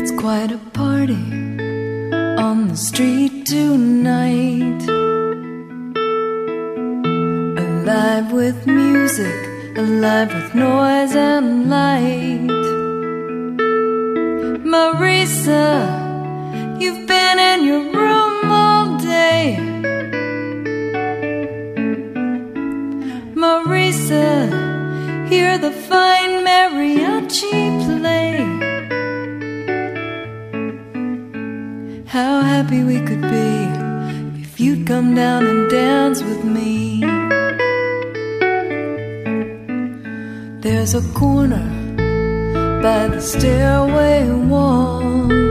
It's quite a party on the street tonight, alive with music, alive with noise and light. Marisa, you've been in your room all day. Marisa, hear the fine mariachi play. How happy we could be if you'd come down and dance with me. There's a corner by the stairway wall.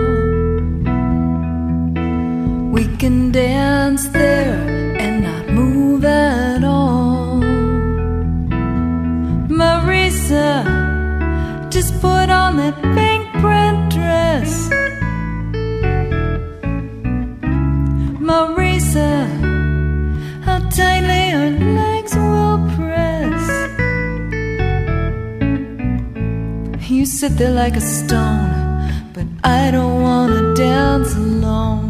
We can dance there and not move at all. Marisa, just put on that pink print dress. Marisa, how tightly our legs will press. You sit there like a stone, but I don't wanna dance alone.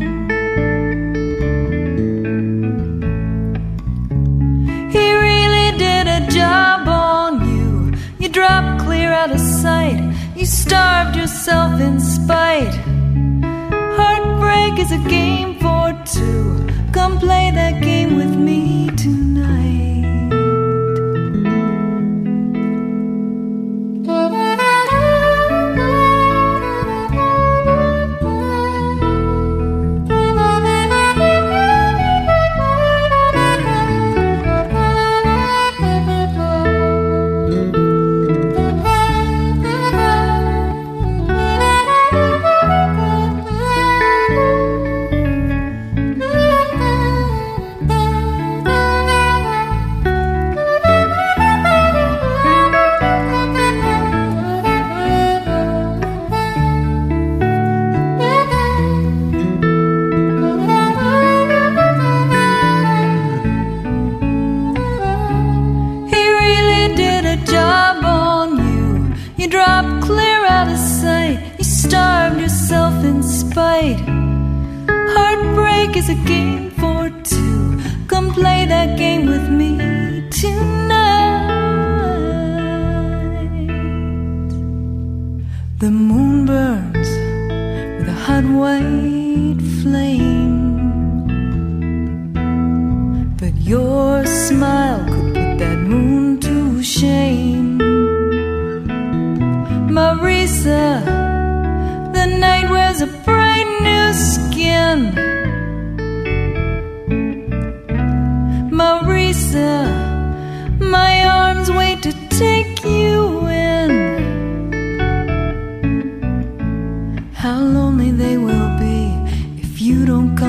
He really did a job on you. You dropped clear out of sight. You starved yourself in spite. Heartbreak is a game for two. Come play that game with me tonight. Heartbreak is a game for two. Come play that game with me tonight. The moon burns with a hot white flame, but your smile could put that moon to shame. Marisa, the night wears a bright new skin. Marisa, my arms wait to take you in. How lonely they will be if you don't